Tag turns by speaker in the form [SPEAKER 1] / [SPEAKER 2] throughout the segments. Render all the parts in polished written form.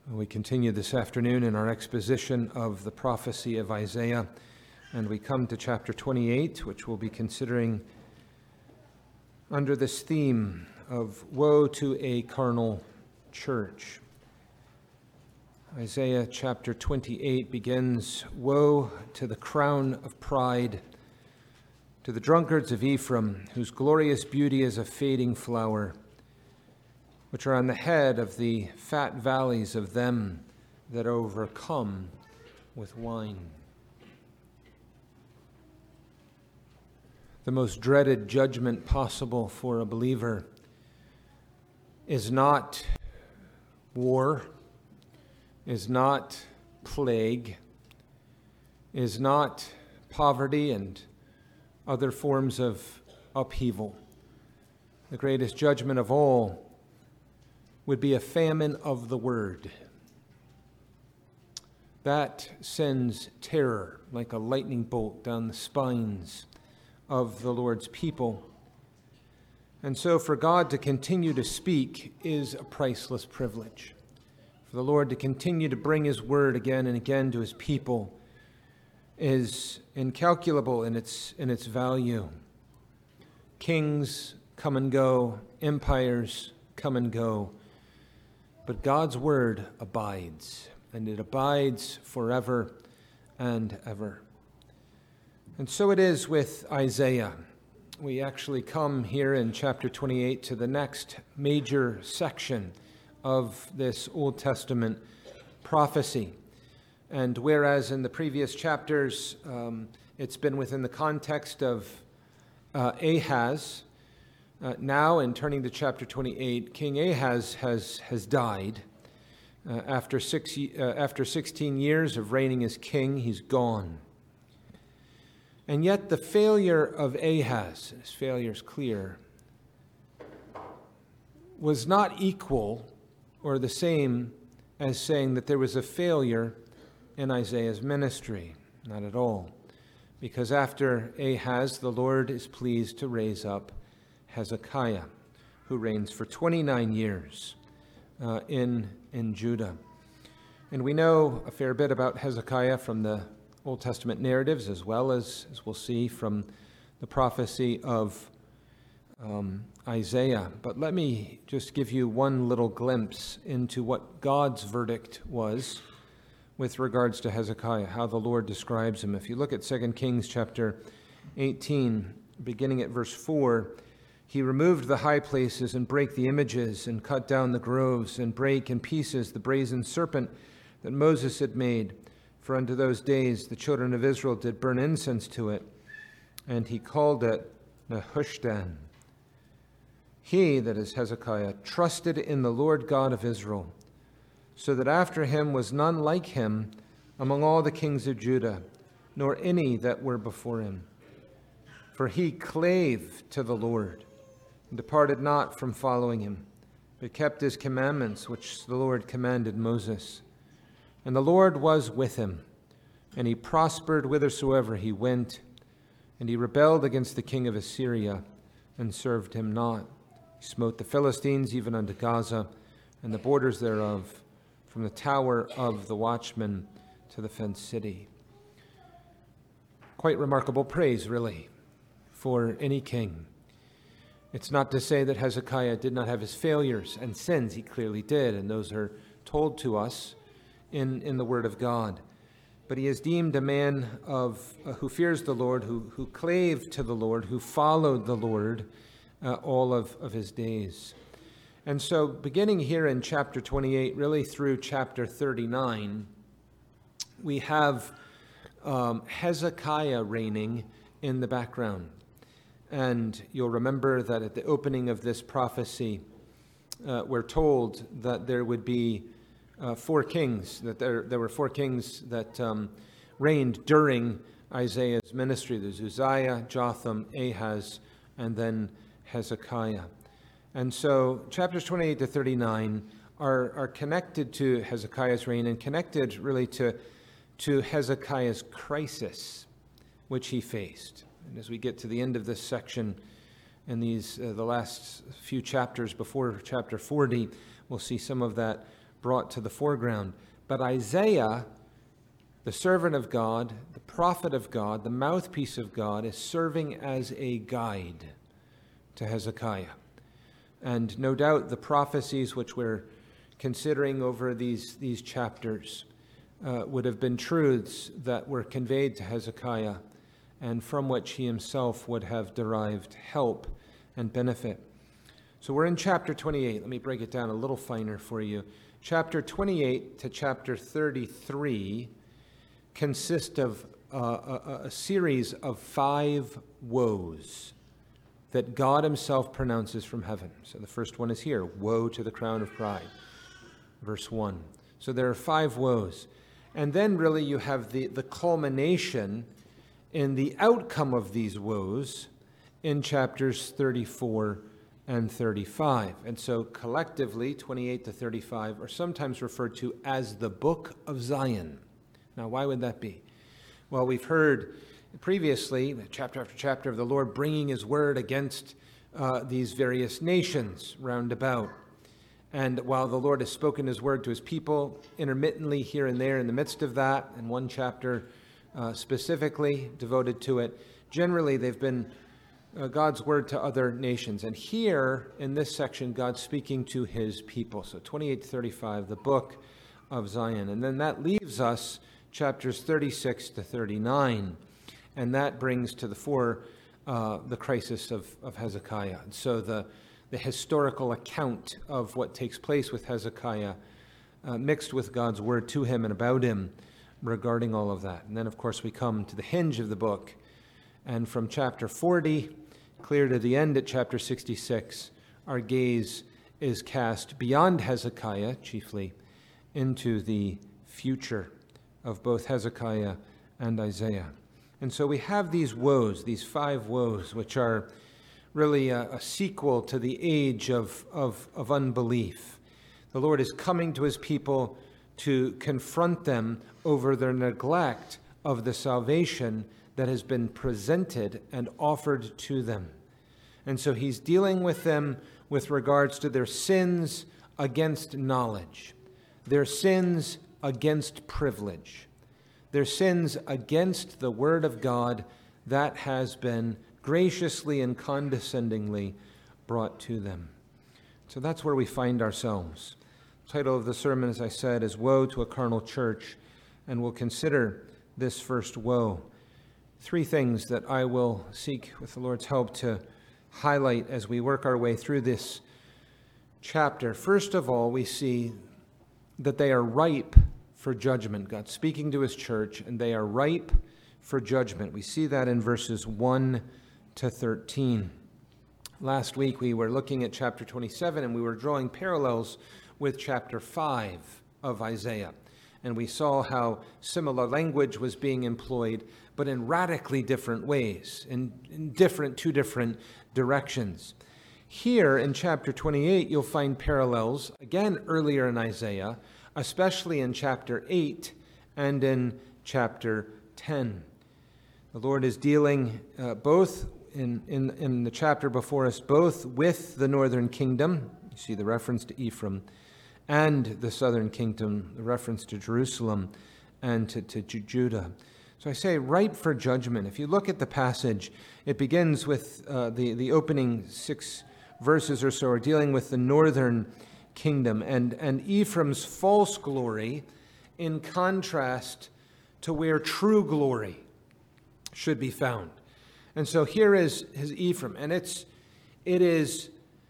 [SPEAKER 1] We continue this afternoon in our exposition of the prophecy of Isaiah, and we come to chapter 28, which we'll be considering under this theme of woe to a carnal church. Isaiah chapter 28 begins, "Woe to the crown of pride, to the drunkards of Ephraim, whose glorious beauty is a fading flower, which are on the head of the fat valleys of them that overcome with wine." The most dreaded judgment possible for a believer is not war, is not plague, is not poverty and other forms of upheaval. The greatest judgment of all would be a famine of the word. That sends terror like a lightning bolt down the spines of the Lord's people. And so for God to continue to speak is a priceless privilege. For the Lord to continue to bring his word again and again to his people is incalculable in its value. Kings come and go, empires come and go, but God's word abides, and it abides forever and ever. And so it is with Isaiah. We actually come here in chapter 28 to the next major section of this Old Testament prophecy. And whereas in the previous chapters it's been within the context of Ahaz, now, in turning to chapter 28, King Ahaz has died. After 16 years of reigning as king, he's gone. And yet the failure of Ahaz, his failure is clear, was not equal or the same as saying that there was a failure in Isaiah's ministry. Not at all. Because after Ahaz, the Lord is pleased to raise up Hezekiah, who reigns for 29 years in Judah. And we know a fair bit about Hezekiah from the Old Testament narratives, as well as we'll see from the prophecy of Isaiah. But let me just give you one little glimpse into what God's verdict was with regards to Hezekiah, how the Lord describes him. If you look at 2 Kings chapter 18, beginning at verse 4, "He removed the high places and brake the images and cut down the groves and brake in pieces the brazen serpent that Moses had made. For unto those days the children of Israel did burn incense to it, and he called it Nehushtan. He," that is Hezekiah, "trusted in the Lord God of Israel, so that after him was none like him among all the kings of Judah, nor any that were before him. For he clave to the Lord, and departed not from following him, but kept his commandments which the Lord commanded Moses. And the Lord was with him, and he prospered whithersoever he went, and he rebelled against the king of Assyria, and served him not. He smote the Philistines even unto Gaza, and the borders thereof, from the tower of the watchman to the fenced city." Quite remarkable praise, really, for any king. It's not to say that Hezekiah did not have his failures and sins. He clearly did, and those are told to us in the Word of God. But he is deemed a man who fears the Lord, who clave to the Lord, who followed the Lord all of his days. And so beginning here in chapter 28, really through chapter 39, we have Hezekiah reigning in the background. And you'll remember that at the opening of this prophecy, we're told that there would be 4 kings, that there were 4 kings that reigned during Isaiah's ministry. There's Uzziah, Jotham, Ahaz, and then Hezekiah. And so chapters 28 to 39 are connected to Hezekiah's reign and connected really to Hezekiah's crisis, which he faced. And as we get to the end of this section and the last few chapters before chapter 40, we'll see some of that brought to the foreground. But Isaiah, the servant of God, the prophet of God, the mouthpiece of God, is serving as a guide to Hezekiah. And no doubt the prophecies which we're considering over these chapters would have been truths that were conveyed to Hezekiah and from which he himself would have derived help and benefit. So we're in chapter 28. Let me break it down a little finer for you. Chapter 28 to chapter 33 consist of a series of 5 woes that God himself pronounces from heaven. So the first one is here, woe to the crown of pride, verse 1. So there are 5 woes. And then really you have the culmination in the outcome of these woes in chapters 34 and 35. And so collectively, 28 to 35 are sometimes referred to as the Book of Zion. Now, why would that be? Well, we've heard previously, chapter after chapter, of the Lord bringing his word against these various nations round about. And while the Lord has spoken his word to his people intermittently here and there in the midst of that, and one chapter specifically devoted to it, generally they've been God's word to other nations. And here in this section, God's speaking to his people. So 28 to 35, the Book of Zion. And then that leaves us chapters 36 to 39. And that brings to the fore the crisis of Hezekiah. And so the historical account of what takes place with Hezekiah mixed with God's word to him and about him regarding all of that. And then, of course, we come to the hinge of the book. And from chapter 40, clear to the end at chapter 66, our gaze is cast beyond Hezekiah, chiefly, into the future of both Hezekiah and Isaiah. And so we have these woes, these 5 woes, which are really a sequel to the age of unbelief. The Lord is coming to his people to confront them over their neglect of the salvation that has been presented and offered to them. And so he's dealing with them with regards to their sins against knowledge, their sins against privilege, their sins against the word of God that has been graciously and condescendingly brought to them. So that's where we find ourselves. The title of the sermon, as I said, is Woe to a Carnal Church, and we'll consider this first woe. 3 things that I will seek, with the Lord's help, to highlight as we work our way through this chapter. First of all, we see that they are ripe for judgment. God's speaking to his church, and they are ripe for judgment. We see that in verses 1 to 13. Last week we were looking at chapter 27, and we were drawing parallels with chapter 5 of Isaiah. And we saw how similar language was being employed, but in radically different ways, in two different directions. Here in chapter 28, you'll find parallels, again earlier in Isaiah, especially in chapter 8 and in chapter 10. The Lord is dealing both in the chapter before us, both with the northern kingdom, you see the reference to Ephraim, and the southern kingdom, the reference to Jerusalem and to Judah. So I say ripe for judgment. If you look at the passage, it begins with the opening 6 verses or so are dealing with the northern kingdom and Ephraim's false glory in contrast to where true glory should be found. And so here is his Ephraim, and it is,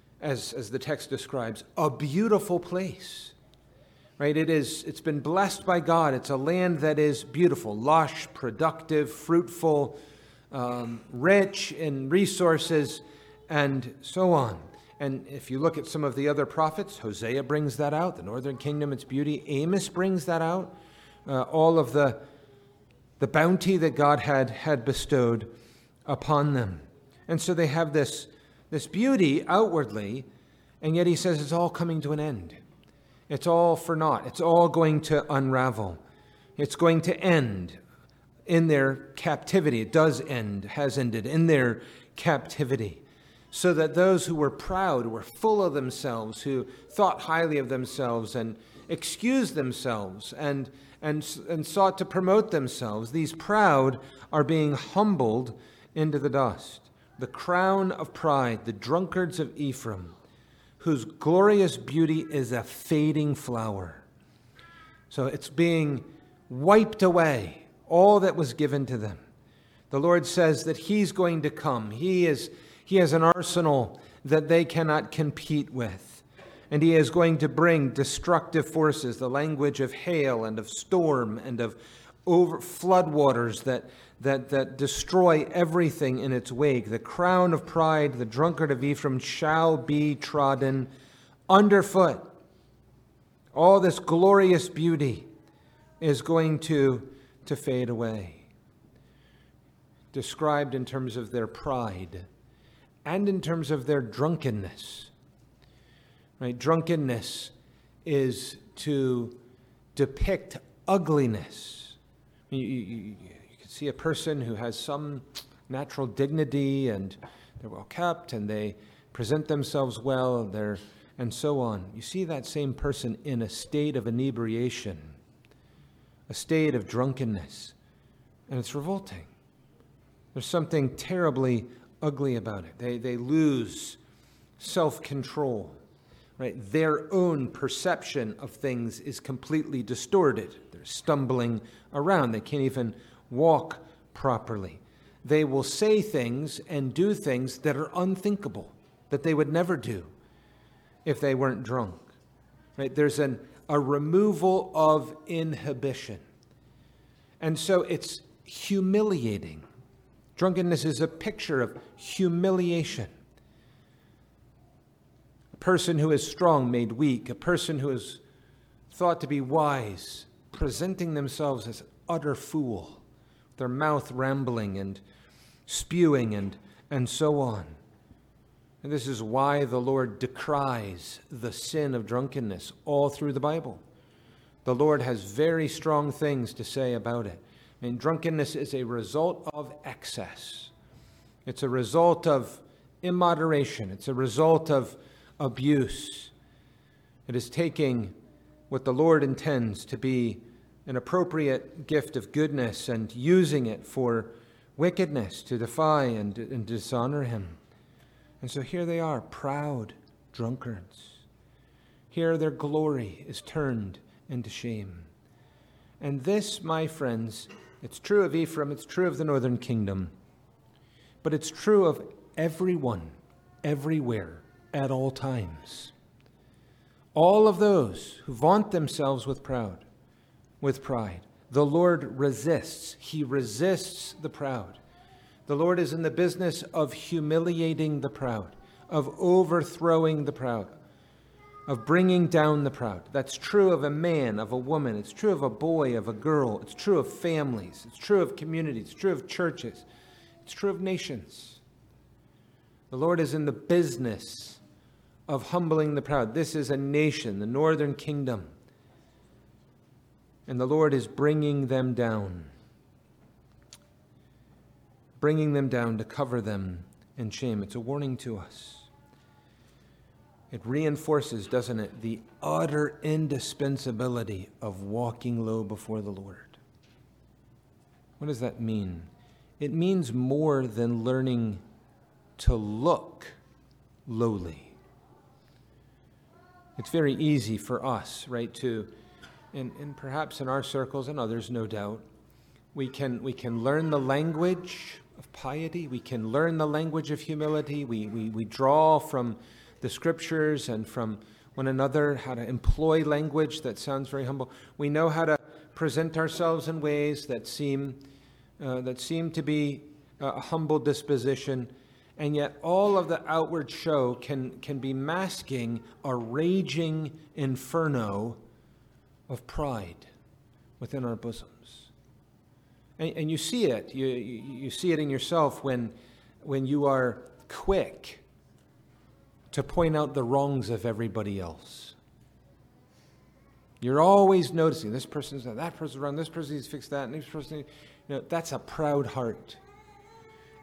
[SPEAKER 1] as the text describes, a beautiful place. Right? It's been blessed by God. It's a land that is beautiful, lush, productive, fruitful, rich in resources, and so on. And if you look at some of the other prophets, Hosea brings that out, the northern kingdom, its beauty. Amos brings that out, all of the bounty that God had bestowed upon them. And so they have this beauty outwardly, and yet he says it's all coming to an end. It's all for naught. It's all going to unravel. It's going to end in their captivity. It does end, has ended in their captivity. so that those who were proud, were full of themselves, who thought highly of themselves and excused themselves and sought to promote themselves, these proud are being humbled into the dust. The crown of pride, the drunkards of Ephraim, whose glorious beauty is a fading flower. So it's being wiped away, all that was given to them. The Lord says that he's going to come. He has an arsenal that they cannot compete with. And he is going to bring destructive forces, the language of hail and of storm and of floodwaters that destroy everything in its wake. The crown of pride, the drunkard of Ephraim, shall be trodden underfoot. All this glorious beauty is going to fade away. Described in terms of their pride and in terms of their drunkenness. Right? Drunkenness is to depict ugliness. You can see a person who has some natural dignity and they're well kept and they present themselves well, and so on. You see that same person in a state of inebriation, a state of drunkenness, and it's revolting. There's something terribly ugly about it. They lose self-control. Right? Their own perception of things is completely distorted. They're stumbling around. They can't even walk properly. They will say things and do things that are unthinkable, that they would never do if they weren't drunk. Right? There's a removal of inhibition. And so it's humiliating. Drunkenness is a picture of humiliation. A person who is strong made weak, a person who is thought to be wise, presenting themselves as utter fool, their mouth rambling and spewing and so on. And this is why the Lord decries the sin of drunkenness all through the Bible. The Lord has very strong things to say about it. And drunkenness is a result of excess. It's a result of immoderation. It's a result of abuse. It is taking what the Lord intends to be an appropriate gift of goodness and using it for wickedness, to defy and dishonor him. And so here they are, proud drunkards. Here their glory is turned into shame. And this, my friends, it's true of Ephraim, it's true of the northern kingdom, but it's true of everyone, everywhere, at all times. All of those who vaunt themselves with pride, the Lord resists. He resists the proud. The Lord is in the business of humiliating the proud, of overthrowing the proud, of bringing down the proud. That's true of a man, of a woman. It's true of a boy, of a girl. It's true of families. It's true of communities. It's true of churches. It's true of nations. The Lord is in the business of humbling the proud. This is a nation, the northern kingdom. And the Lord is bringing them down to cover them in shame. It's a warning to us. It reinforces, doesn't it, the utter indispensability of walking low before the Lord. What does that mean? It means more than learning to look lowly. It's very easy for us, right, to, and perhaps in our circles and others, no doubt, we can learn the language of piety. We can learn the language of humility. We draw from the scriptures and from one another how to employ language that sounds very humble. We know how to present ourselves in ways that seem to be a humble disposition, and yet all of the outward show can be masking a raging inferno of pride within our bosoms. And you see it. You see it in yourself when you are quick to point out the wrongs of everybody else. You're always noticing this person's that person's wrong, this person needs to fix that, and this person, that's a proud heart.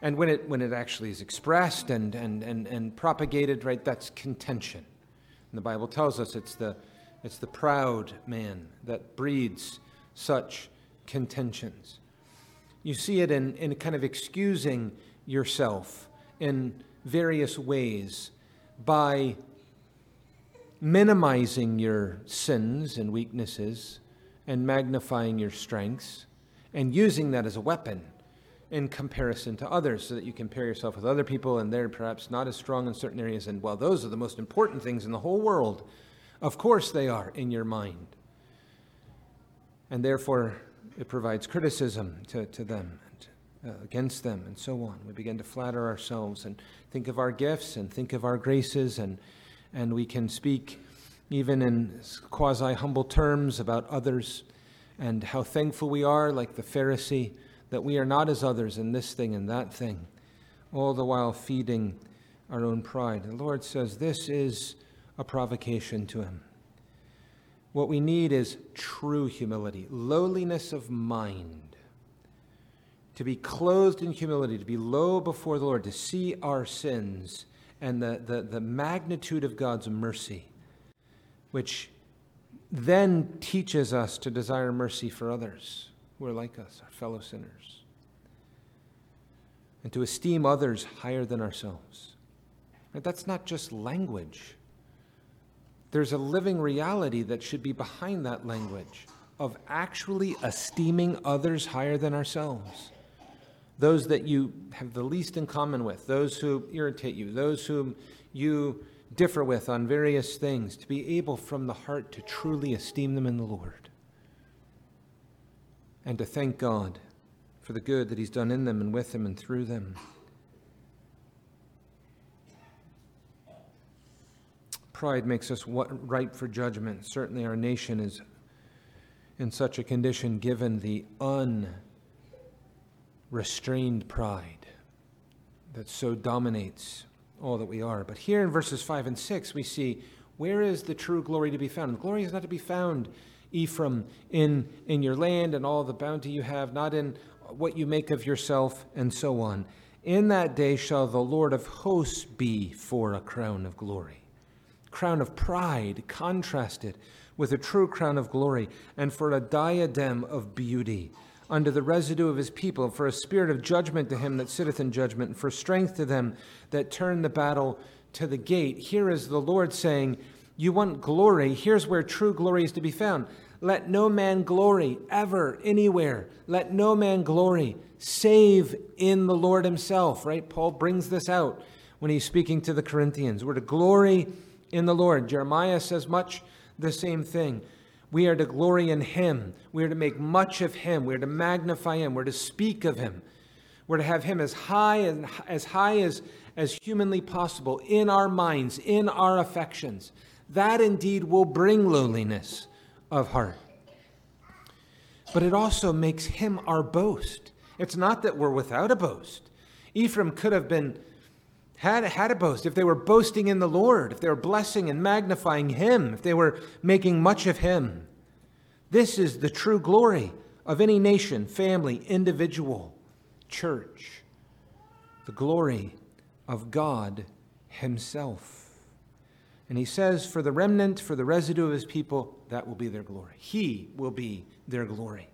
[SPEAKER 1] And when it actually is expressed and propagated, right, that's contention. And the Bible tells us it's the proud man that breeds such contentions. You see it in kind of excusing yourself in various ways by minimizing your sins and weaknesses and magnifying your strengths and using that as a weapon in comparison to others, so that you compare yourself with other people and they're perhaps not as strong in certain areas. And well, those are the most important things in the whole world. Of course they are in your mind. And therefore it provides criticism to them and against them and so on. We begin to flatter ourselves and think of our gifts and think of our graces, and we can speak even in quasi-humble terms about others and how thankful we are, like the Pharisee, that we are not as others in this thing and that thing, all the while feeding our own pride. The Lord says this is a provocation to him. What we need is true humility, lowliness of mind, to be clothed in humility, to be low before the Lord, to see our sins and the magnitude of God's mercy, which then teaches us to desire mercy for others who are like us, our fellow sinners, and to esteem others higher than ourselves. But that's not just language. There's a living reality that should be behind that language of actually esteeming others higher than ourselves. Those that you have the least in common with, those who irritate you, those whom you differ with on various things, to be able from the heart to truly esteem them in the Lord and to thank God for the good that he's done in them and with them and through them. Pride makes us ripe for judgment. Certainly our nation is in such a condition given the unrestrained pride that so dominates all that we are. But here in verses 5 and 6 we see, where is the true glory to be found? And the glory is not to be found, Ephraim, in your land and all the bounty you have, not in what you make of yourself, and so on. In that day shall the Lord of hosts be for a crown of glory. Crown of pride contrasted with a true crown of glory, and for a diadem of beauty unto the residue of his people, for a spirit of judgment to him that sitteth in judgment, and for strength to them that turn the battle to the gate. Here is the Lord saying, you want glory, here's where true glory is to be found. Let no man glory ever, anywhere. Let no man glory save in the Lord himself, right? Paul brings this out when he's speaking to the Corinthians. We're to glory in the Lord. Jeremiah says much the same thing. We are to glory in him. We are to make much of him. We are to magnify him. We're to speak of him. We're to have him as high as humanly possible in our minds, in our affections. That indeed will bring lowliness of heart. But it also makes him our boast. It's not that we're without a boast. Ephraim could have had a boast if they were boasting in the Lord, if they were blessing and magnifying him, if they were making much of him. This is the true glory of any nation, family, individual, church. The glory of God himself. And he says, for the remnant, for the residue of his people, that will be their glory. He will be their glory.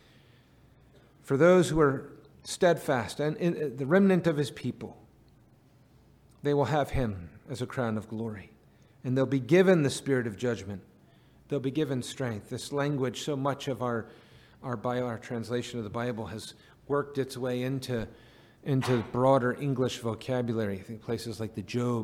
[SPEAKER 1] For those who are steadfast and in the remnant of his people, they will have him as a crown of glory. And they'll be given the spirit of judgment. They'll be given strength. This language, so much of our translation of the Bible has worked its way into broader English vocabulary. I think places like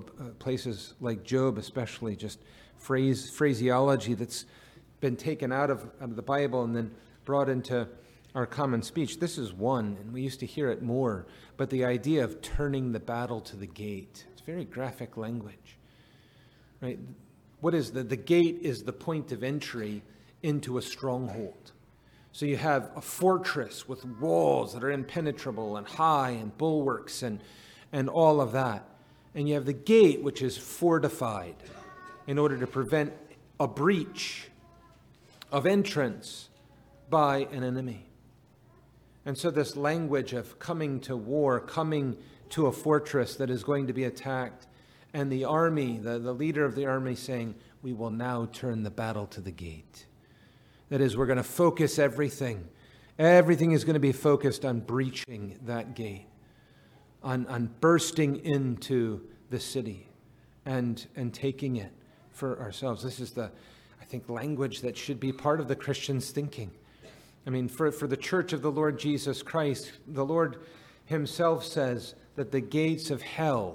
[SPEAKER 1] Job especially, just phraseology that's been taken out of the Bible and then brought into our common speech. This is one, and we used to hear it more, but the idea of turning the battle to the gate. It's very graphic language, right? What is the gate is the point of entry into a stronghold. So you have a fortress with walls that are impenetrable and high and bulwarks and all of that. And you have the gate, which is fortified in order to prevent a breach of entrance by an enemy. And so this language of coming to war, coming to a fortress that is going to be attacked, and the army, the leader of the army saying, we will now turn the battle to the gate. That is, we're going to focus everything. Everything is going to be focused on breaching that gate, on bursting into the city and taking it for ourselves. This is I think, language that should be part of the Christian's thinking. I mean, for the church of the Lord Jesus Christ, the Lord himself says that the gates of hell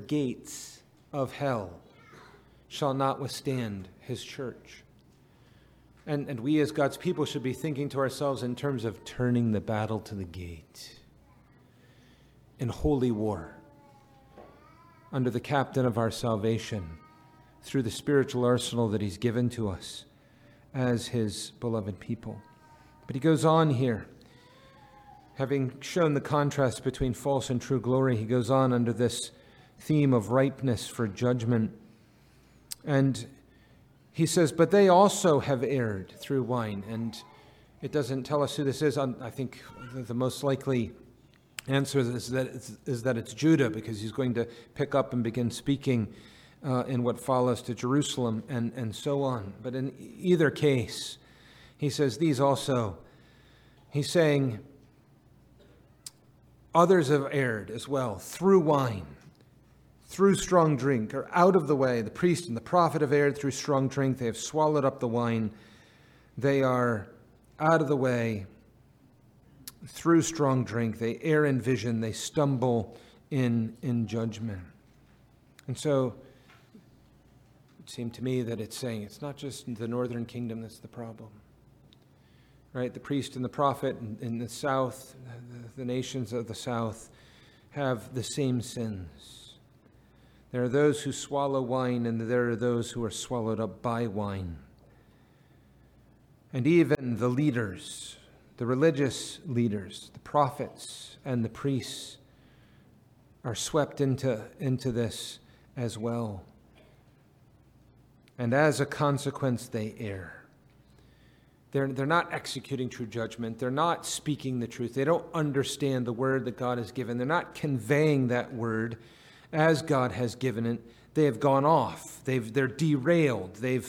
[SPEAKER 1] shall not withstand his church. And we as God's people should be thinking to ourselves in terms of turning the battle to the gate in holy war under the captain of our salvation through the spiritual arsenal that he's given to us as his beloved people. But he goes on here, having shown the contrast between false and true glory, he goes on under this theme of ripeness for judgment. And he says, but they also have erred through wine. And it doesn't tell us who this is. I think the most likely answer is that it's Judah, because he's going to pick up and begin speaking in what follows to Jerusalem and so on. But in either case, he says these also. He's saying others have erred as well through wine, through strong drink, or out of the way. The priest and the prophet have erred through strong drink. They have swallowed up the wine. They are out of the way through strong drink. They err in vision. They stumble in judgment. And so it seemed to me that it's saying it's not just the northern kingdom that's the problem. Right? The priest and the prophet in the south, the nations of the south, have the same sins. There are those who swallow wine, and there are those who are swallowed up by wine. And even the leaders, the religious leaders, the prophets and the priests, are swept into this as well. And as a consequence, they err. They're not executing true judgment. They're not speaking the truth. They don't understand the word that God has given. They're not conveying that word as God has given it. They have gone off. They're derailed. They've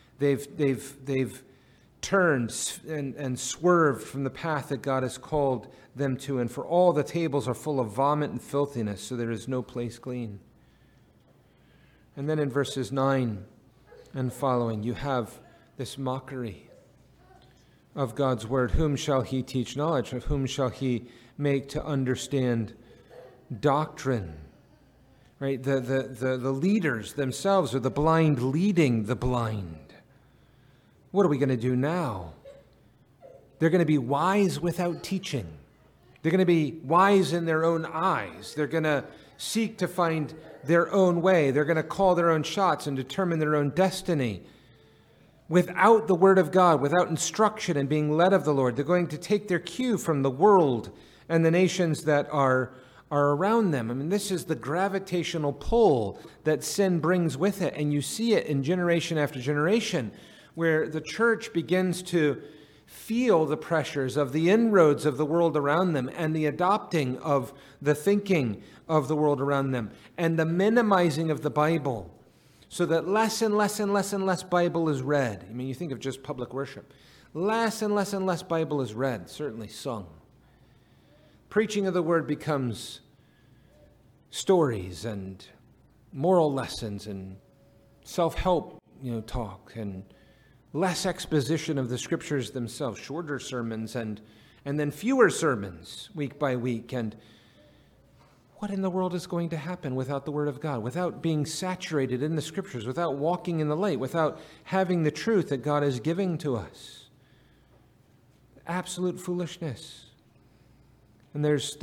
[SPEAKER 1] turned and swerved from the path that God has called them to. And for all the tables are full of vomit and filthiness, so there is no place clean. And then in verses 9 and following, you have this mockery of God's word. Whom shall he teach knowledge? Of whom shall he make to understand doctrine? Right? The leaders themselves are the blind leading the blind. What are we going to do now? They're going to be wise without teaching. They're going to be wise in their own eyes. They're going to seek to find their own way. They're going to call their own shots and determine their own destiny. Without the word of God, without instruction and being led of the Lord, they're going to take their cue from the world and the nations that are around them. I mean, this is the gravitational pull that sin brings with it. And you see it in generation after generation, where the church begins to feel the pressures of the inroads of the world around them and the adopting of the thinking of the world around them and the minimizing of the Bible, so that less and less and less and less Bible is read. I mean, you think of just public worship. Less and less and less Bible is read, certainly sung. Preaching of the word becomes stories and moral lessons and self-help, talk, and less exposition of the scriptures themselves, shorter sermons and then fewer sermons week by week. And what in the world is going to happen without the word of God, without being saturated in the scriptures, without walking in the light, without having the truth that God is giving to us? Absolute foolishness. And there's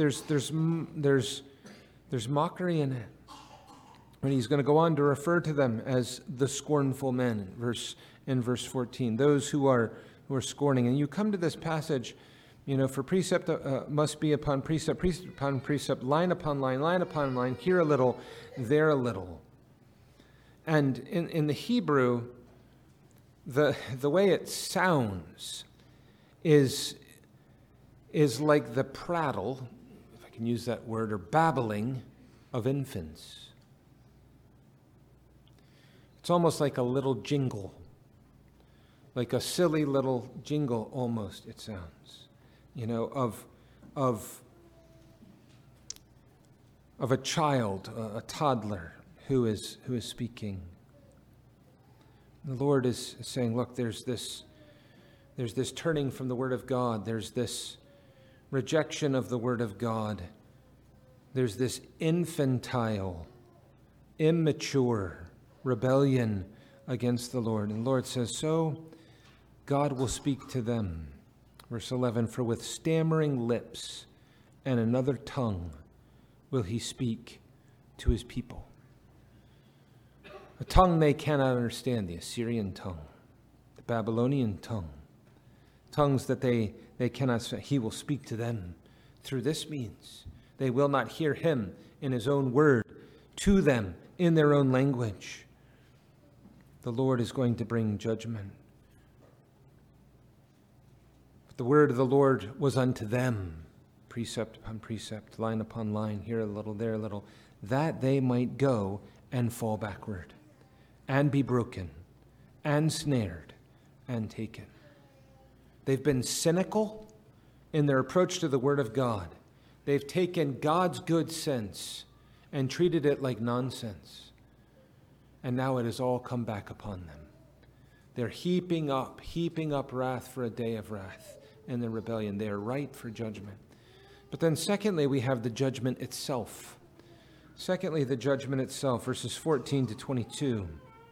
[SPEAKER 1] mockery in it. And he's going to go on to refer to them as the scornful men in verse 14, those who are scorning. And you come to this passage, for precept must be upon precept, precept upon precept, line upon line, line upon line, here a little, there a little. And in the Hebrew, the way it sounds is is like the prattle, if I can use that word, or babbling of infants. It's almost like a little jingle, like a silly little jingle almost, it sounds, of a child, a toddler who is speaking. The Lord is saying, look, there's this turning from the Word of God. There's this rejection of the Word of God. There's this infantile, immature rebellion against the Lord. And the Lord says, so God will speak to them. Verse 11, for with stammering lips and another tongue will he speak to his people. A tongue they cannot understand, the Assyrian tongue, the Babylonian tongue, tongues that they cannot speak. He will speak to them through this means. They will not hear him in his own word to them in their own language. The Lord is going to bring judgment. But the word of the Lord was unto them, precept upon precept, line upon line, here a little, there a little, that they might go and fall backward, and be broken, and snared, and taken. They've been cynical in their approach to the Word of God. They've taken God's good sense and treated it like nonsense. And now it has all come back upon them. They're heaping up wrath for a day of wrath in their rebellion. They are ripe for judgment. But then secondly, we have the judgment itself. Secondly, the judgment itself, verses 14 to 22.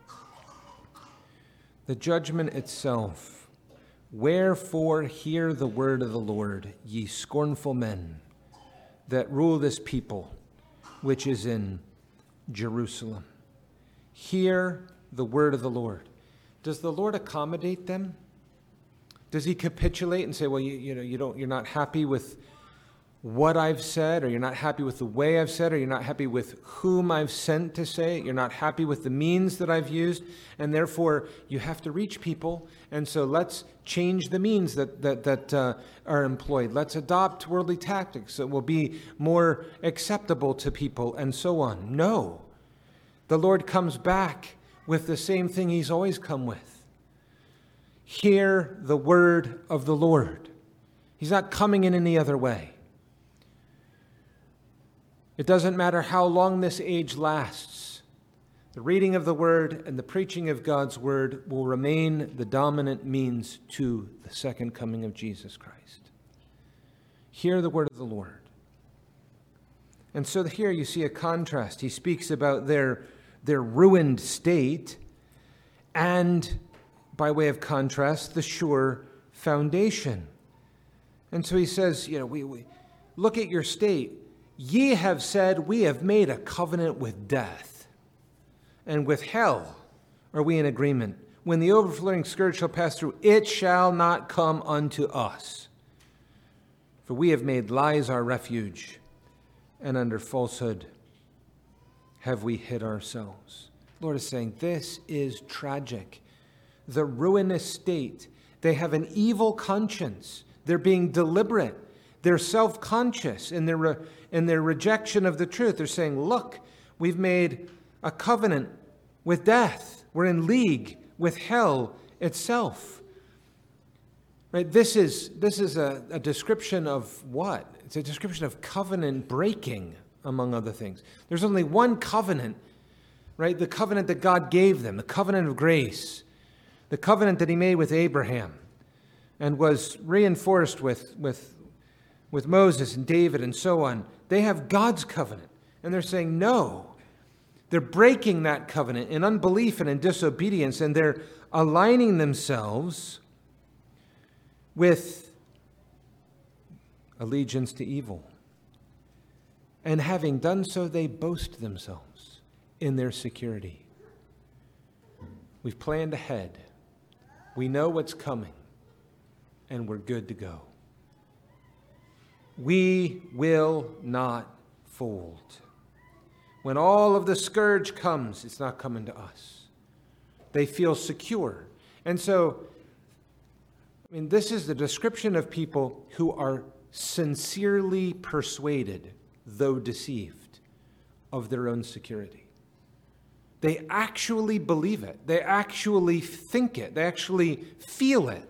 [SPEAKER 1] The judgment itself. Wherefore hear the word of the Lord, ye scornful men that rule this people, which is in Jerusalem. Hear the word of the Lord. Does the Lord accommodate them? Does he capitulate and say, well, you're not happy with what I've said, or you're not happy with the way I've said, or you're not happy with whom I've sent to say it, you're not happy with the means that I've used, and therefore you have to reach people, and so let's change the means that are employed. Let's adopt worldly tactics that will be more acceptable to people, and so on. No. The Lord comes back with the same thing he's always come with. Hear the word of the Lord. He's not coming in any other way. It doesn't matter how long this age lasts. The reading of the word and the preaching of God's word will remain the dominant means to the second coming of Jesus Christ. Hear the word of the Lord. And so here you see a contrast. He speaks about their ruined state and, by way of contrast, the sure foundation. And so he says, we look at your state. Ye have said, we have made a covenant with death, and with hell are we in agreement. When the overflowing scourge shall pass through, it shall not come unto us. For we have made lies our refuge, and under falsehood have we hid ourselves. The Lord is saying, this is tragic. The ruinous state. They have an evil conscience. They're being deliberate. They're self-conscious in their rejection of the truth. They're saying, look, we've made a covenant with death. We're in league with hell itself. Right? This is a description of what? It's a description of covenant breaking, among other things. There's only one covenant, right? The covenant that God gave them, the covenant of grace, the covenant that he made with Abraham and was reinforced with Moses and David and so on. They have God's covenant, and they're saying no. They're breaking that covenant in unbelief and in disobedience, and they're aligning themselves with allegiance to evil. And having done so, they boast themselves in their security. We've planned ahead. We know what's coming, and we're good to go. We will not fold. When all of the scourge comes, it's not coming to us. They feel secure. And so, this is the description of people who are sincerely persuaded, though deceived, of their own security. They actually believe it. They actually think it. They actually feel it.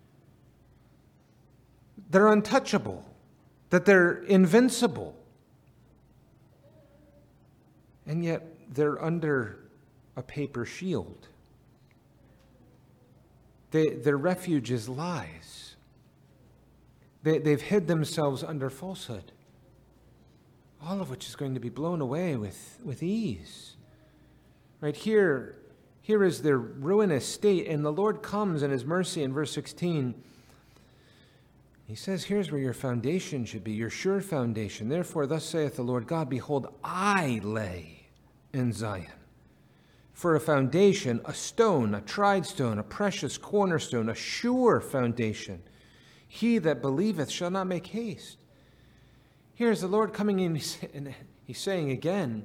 [SPEAKER 1] They're untouchable, that they're invincible. And yet they're under a paper shield. Their refuge is lies. They've hid themselves under falsehood, all of which is going to be blown away with ease. Right here is their ruinous state, and the Lord comes in his mercy in verse 16. He says, here's where your foundation should be, your sure foundation. Therefore, thus saith the Lord God, behold, I lay in Zion for a foundation, a stone, a tried stone, a precious cornerstone, a sure foundation. He that believeth shall not make haste. Here's the Lord coming in, and he's saying again,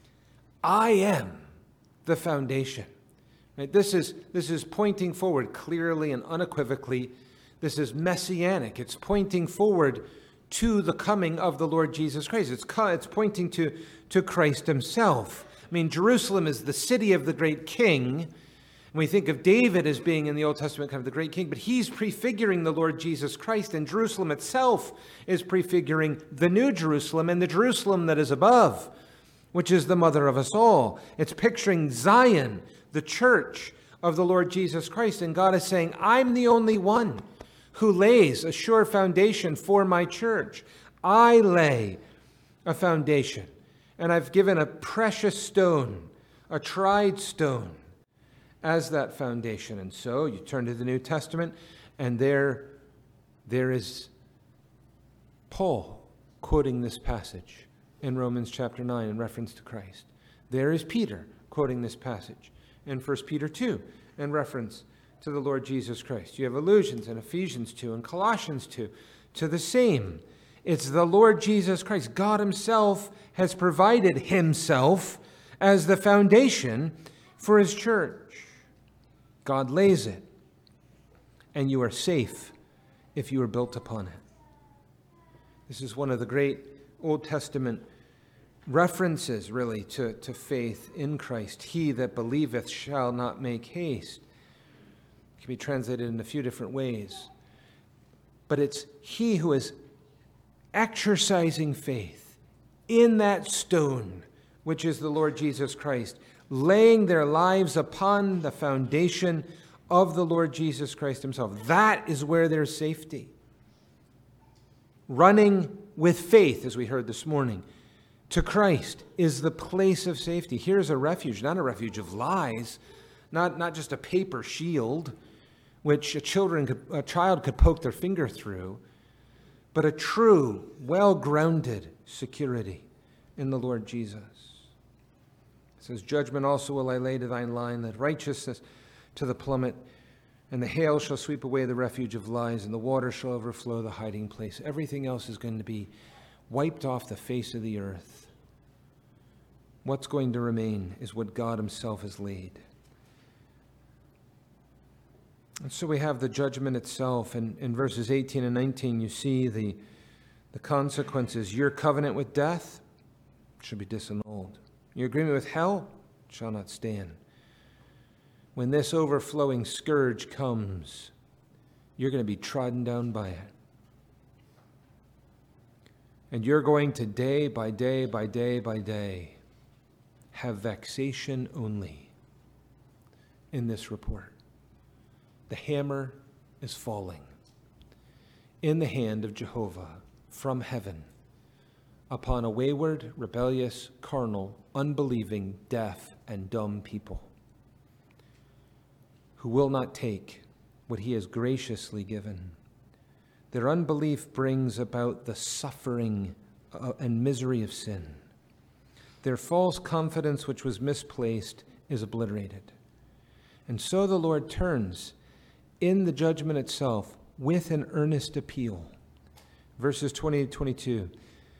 [SPEAKER 1] I am the foundation. Right? This is pointing forward clearly and unequivocally. This is messianic. It's pointing forward to the coming of the Lord Jesus Christ. It's pointing to Christ himself. I mean, Jerusalem is the city of the great king. And we think of David as being in the Old Testament kind of the great king, but he's prefiguring the Lord Jesus Christ, and Jerusalem itself is prefiguring the new Jerusalem and the Jerusalem that is above, which is the mother of us all. It's picturing Zion, the church of the Lord Jesus Christ, and God is saying, I'm the only one who lays a sure foundation for my church. I lay a foundation, and I've given a precious stone, a tried stone, as that foundation. And so you turn to the New Testament, and there is Paul quoting this passage in Romans chapter 9 in reference to Christ. There is Peter quoting this passage in 1 Peter 2 in reference to the Lord Jesus Christ. You have allusions in Ephesians 2 and Colossians 2 to the same. It's the Lord Jesus Christ. God himself has provided himself as the foundation for his church. God lays it, and you are safe if you are built upon it. This is one of the great Old Testament references, really, to faith in Christ. He that believeth shall not make haste. It can be translated in a few different ways. But it's he who is exercising faith in that stone, which is the Lord Jesus Christ, laying their lives upon the foundation of the Lord Jesus Christ himself. That is where there's safety. Running with faith, as we heard this morning, to Christ is the place of safety. Here's a refuge, not a refuge of lies, not just a paper shield, which a child could poke their finger through, but a true, well-grounded security in the Lord Jesus. It says, judgment also will I lay to thine line, that righteousness to the plummet, and the hail shall sweep away the refuge of lies, and the water shall overflow the hiding place. Everything else is going to be wiped off the face of the earth. What's going to remain is what God himself has laid. And so we have the judgment itself, and in verses 18 and 19 you see the consequences. Your covenant with death should be disannulled. Your agreement with hell shall not stand. When this overflowing scourge comes, you're going to be trodden down by it. And you're going to day by day by day by day have vexation only in this report. The hammer is falling in the hand of Jehovah from heaven upon a wayward, rebellious, carnal, unbelieving, deaf, and dumb people who will not take what he has graciously given. Their unbelief brings about the suffering and misery of sin. Their false confidence, which was misplaced, is obliterated. And so the Lord turns in the judgment itself with an earnest appeal. Verses 20 to 22.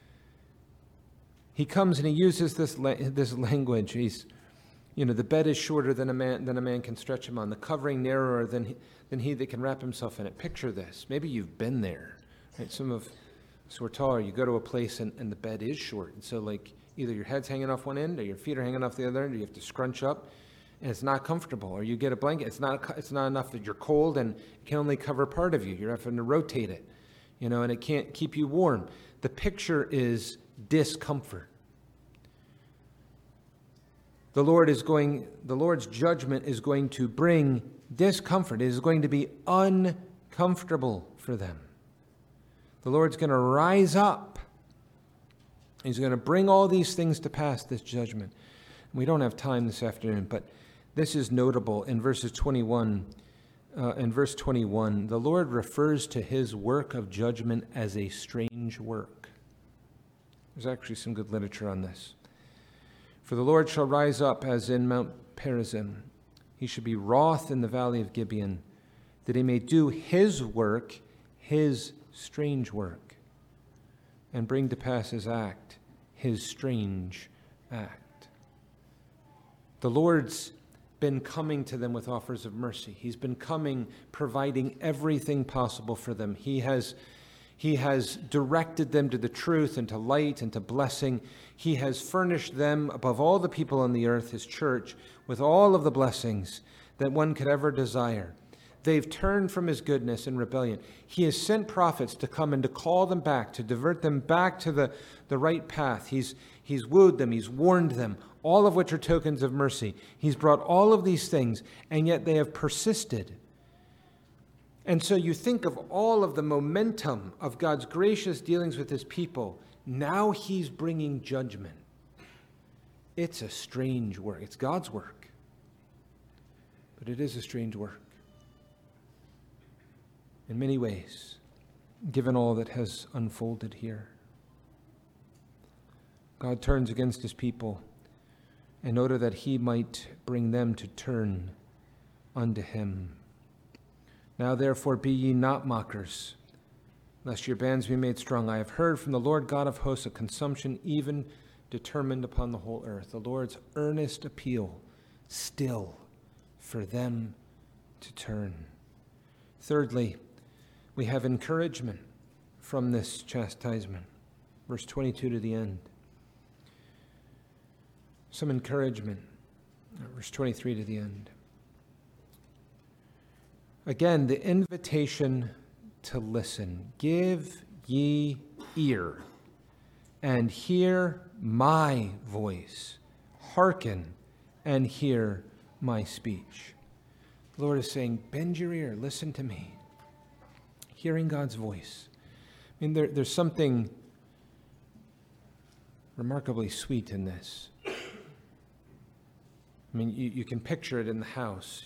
[SPEAKER 1] He comes and he uses this language. The bed is shorter than a man can stretch him on. The covering narrower than he that can wrap himself in it. Picture this. Maybe you've been there. Right? Some of So we're taller. You go to a place and the bed is short. And so like either your head's hanging off one end or your feet are hanging off the other end, or you have to scrunch up and it's not comfortable. Or you get a blanket. It's not enough that you're cold and it can only cover part of you. You're having to rotate it, and it can't keep you warm. The picture is discomfort. The Lord's judgment is going to bring discomfort. It is going to be uncomfortable for them. The Lord's going to rise up. He's going to bring all these things to pass, this judgment. We don't have time this afternoon, but this is notable in verses 21. In verse 21, the Lord refers to his work of judgment as a strange work. There's actually some good literature on this. For the Lord shall rise up as in Mount Perazim. He shall be wroth in the valley of Gibeon, that he may do his work, his strange work, and bring to pass his act, his strange act. The Lord's been coming to them with offers of mercy. He's been coming, providing everything possible for them. He has directed them to the truth and to light and to blessing. He has furnished them, above all the people on the earth, his church, with all of the blessings that one could ever desire. They've turned from his goodness in rebellion. He has sent prophets to come and to call them back, to divert them back to the right path. He's wooed them. He's warned them, all of which are tokens of mercy. He's brought all of these things, and yet they have persisted. And so you think of all of the momentum of God's gracious dealings with his people. Now he's bringing judgment. It's a strange work. It's God's work. But it is a strange work. In many ways, given all that has unfolded here. God turns against his people in order that he might bring them to turn unto him. Now therefore be ye not mockers, lest your bands be made strong. I have heard from the Lord God of hosts a consumption even determined upon the whole earth. The Lord's earnest appeal still for them to turn. Thirdly, we have encouragement from this chastisement. Verse 22 to the end. Some encouragement. Verse 23 to the end. Again, the invitation to listen. Give ye ear and hear my voice. Hearken and hear my speech. The Lord is saying, bend your ear, listen to me. Hearing God's voice. I mean, there's something remarkably sweet in this. I mean, you can picture it in the house,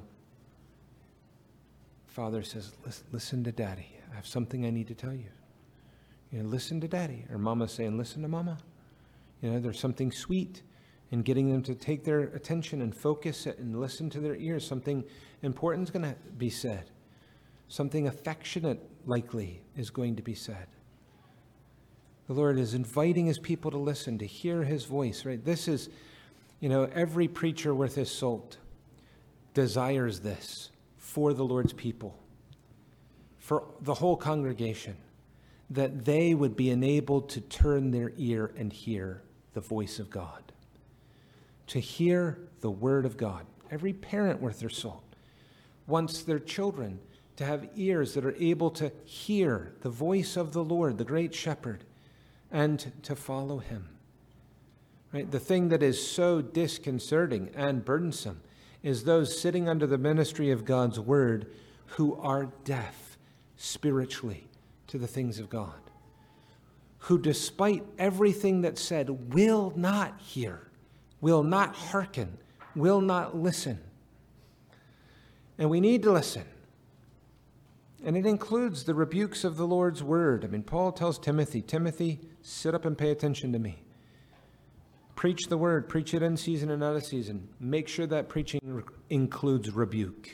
[SPEAKER 1] Father says, listen to Daddy. I have something I need to tell you. Listen to Daddy. Or Mama's saying, listen to Mama. There's something sweet in getting them to take their attention and focus and listen to their ears. Something important is going to be said. Something affectionate, likely, is going to be said. The Lord is inviting his people to listen, to hear his voice, right? This is, every preacher worth his salt desires this for the Lord's people, for the whole congregation, that they would be enabled to turn their ear and hear the voice of God, to hear the word of God. Every parent worth their salt wants their children to have ears that are able to hear the voice of the Lord, the great shepherd, and to follow him. Right? The thing that is so disconcerting and burdensome is those sitting under the ministry of God's word who are deaf spiritually to the things of God, who despite everything that's said will not hear, will not hearken, will not listen. And we need to listen. And it includes the rebukes of the Lord's word. I mean, Paul tells Timothy, sit up and pay attention to me. Preach the word. Preach it in season and out of season. Make sure that preaching includes rebuke.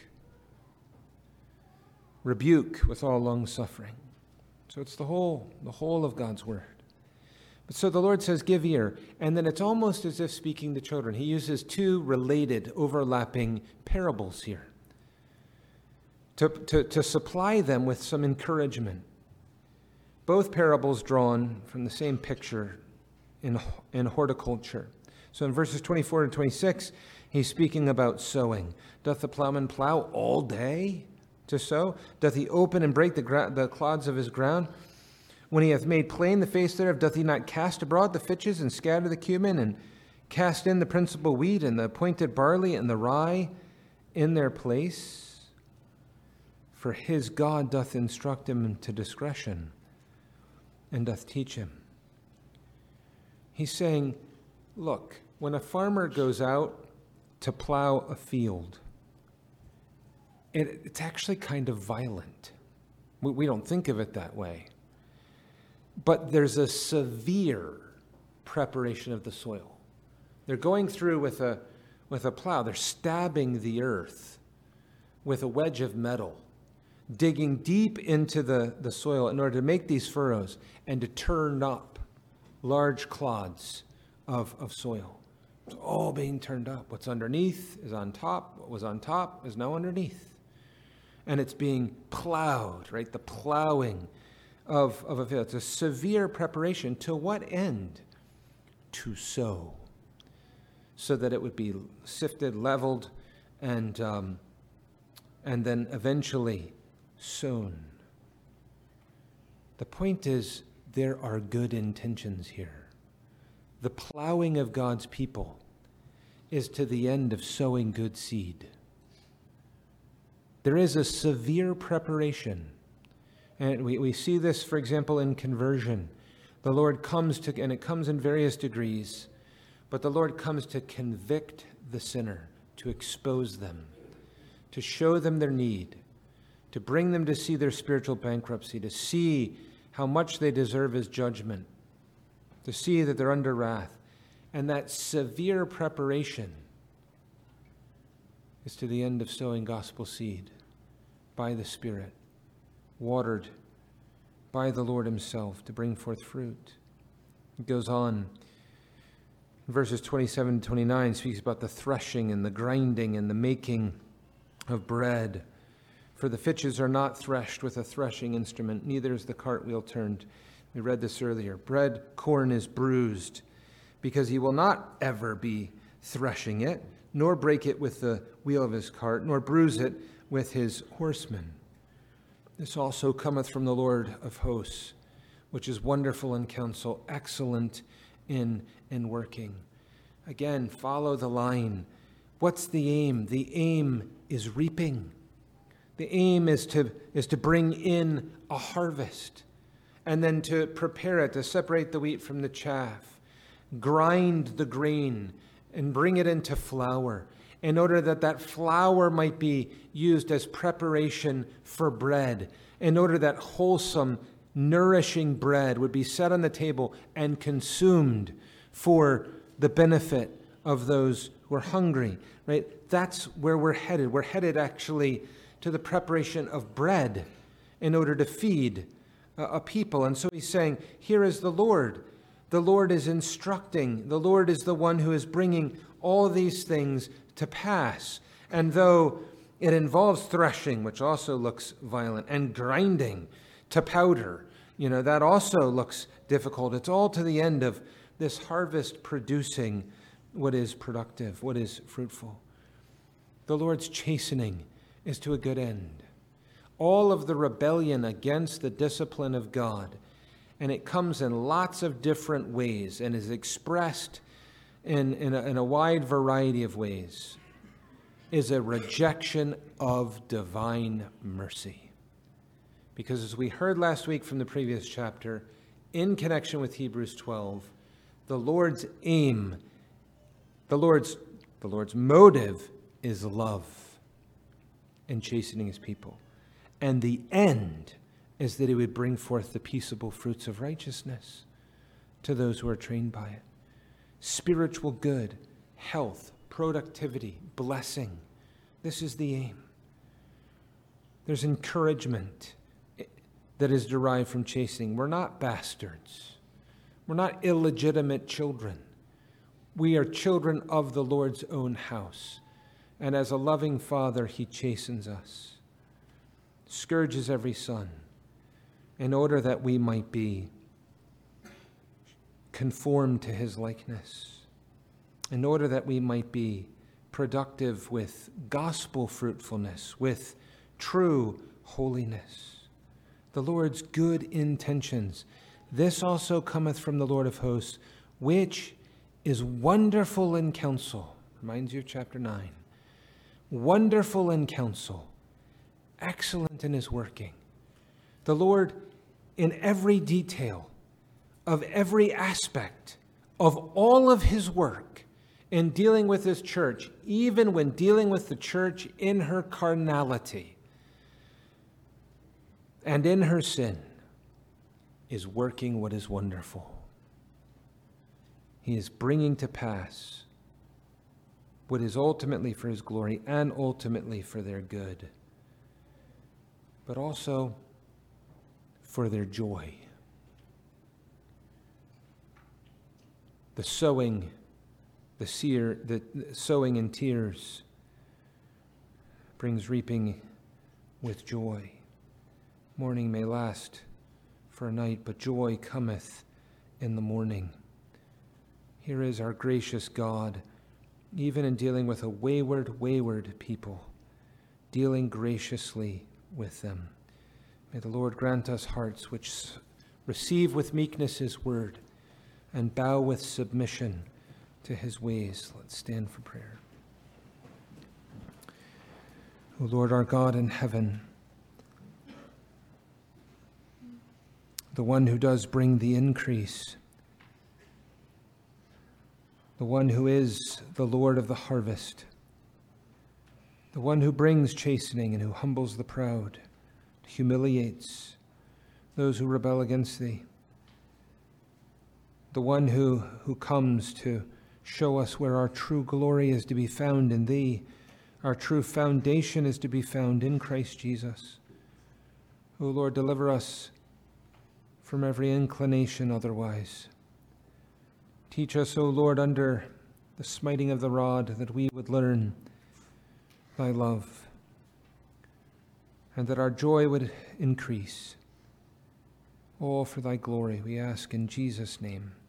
[SPEAKER 1] Rebuke with all long suffering. So it's the whole of God's word. But so the Lord says, give ear. And then it's almost as if speaking to children. He uses two related, overlapping parables here to supply them with some encouragement. Both parables drawn from the same picture in horticulture. So in verses 24 and 26, he's speaking about sowing. Doth the plowman plow all day to sow? Doth he open and break the clods of his ground? When he hath made plain the face thereof, doth he not cast abroad the fitches and scatter the cumin and cast in the principal wheat and the appointed barley and the rye in their place? For his God doth instruct him to discretion and doth teach him. He's saying, look, when a farmer goes out to plow a field, it's actually kind of violent. We don't think of it that way. But there's a severe preparation of the soil. They're going through with a plow. They're stabbing the earth with a wedge of metal, digging deep into the soil in order to make these furrows and to turn up large clods of soil. It's all being turned up. What's underneath is on top. What was on top is now underneath. And it's being plowed, right? The plowing of a field. It's a severe preparation. To what end? To sow. So that it would be sifted, leveled, and then eventually sown. The point is, there are good intentions here. The plowing of God's people is to the end of sowing good seed. There is a severe preparation. And we see this, for example, in conversion. The Lord comes to, and it comes in various degrees, but the Lord comes to convict the sinner, to expose them, to show them their need, to bring them to see their spiritual bankruptcy, to see how much they deserve his judgment, to see that they're under wrath. And that severe preparation is to the end of sowing gospel seed by the Spirit, watered by the Lord himself to bring forth fruit. It goes on. Verses 27 to 29 speaks about the threshing and the grinding and the making of bread. For the fitches are not threshed with a threshing instrument, neither is the cartwheel turned. We read this earlier. Corn is bruised, because he will not ever be threshing it, nor break it with the wheel of his cart, nor bruise it with his horsemen. This also cometh from the Lord of hosts, which is wonderful in counsel, excellent in working. Again, follow the line. What's the aim? The aim is reaping. The aim is to bring in a harvest, and then to prepare it, to separate the wheat from the chaff, grind the grain, and bring it into flour, in order that that flour might be used as preparation for bread, in order that wholesome, nourishing bread would be set on the table and consumed for the benefit of those who are hungry, right? That's where we're headed. We're headed actually to the preparation of bread in order to feed a people. And so he's saying, here is the Lord. The Lord is instructing. The Lord is the one who is bringing all these things to pass. And though it involves threshing, which also looks violent, and grinding to powder, that also looks difficult. It's all to the end of this harvest producing what is productive, what is fruitful. The Lord's chastening is to a good end. All of the rebellion against the discipline of God, and it comes in lots of different ways and is expressed in a wide variety of ways, is a rejection of divine mercy. Because as we heard last week from the previous chapter, in connection with Hebrews 12, the Lord's aim, the Lord's motive is love in chastening his people. And the end is that he would bring forth the peaceable fruits of righteousness to those who are trained by it. Spiritual good, health, productivity, blessing. This is the aim. There's encouragement that is derived from chastening. We're not bastards. We're not illegitimate children. We are children of the Lord's own house. And as a loving father, he chastens us, scourges every son, in order that we might be conformed to his likeness, in order that we might be productive with gospel fruitfulness, with true holiness. The Lord's good intentions. This also cometh from the Lord of hosts, which is wonderful in counsel. Reminds you of chapter 9. Wonderful in counsel, excellent in his working. The Lord, in every detail of every aspect of all of his work in dealing with his church, even when dealing with the church in her carnality and in her sin, is working what is wonderful. He is bringing to pass what is ultimately for his glory and ultimately for their good, but also for their joy. The sowing in tears brings reaping with joy. Mourning may last for a night, but joy cometh in the morning. Here is our gracious God, even in dealing with a wayward people, dealing graciously with them. May the Lord grant us hearts which receive with meekness his word and bow with submission to his ways. Let's stand for prayer. O Lord, our God in heaven, the one who does bring the increase, the one who is the Lord of the harvest, the one who brings chastening and who humbles the proud, humiliates those who rebel against thee, the one who comes to show us where our true glory is to be found in thee, our true foundation is to be found in Christ Jesus. O Lord, deliver us from every inclination otherwise. Teach us, O Lord, under the smiting of the rod, that we would learn thy love, and that our joy would increase. All for thy glory, we ask in Jesus' name.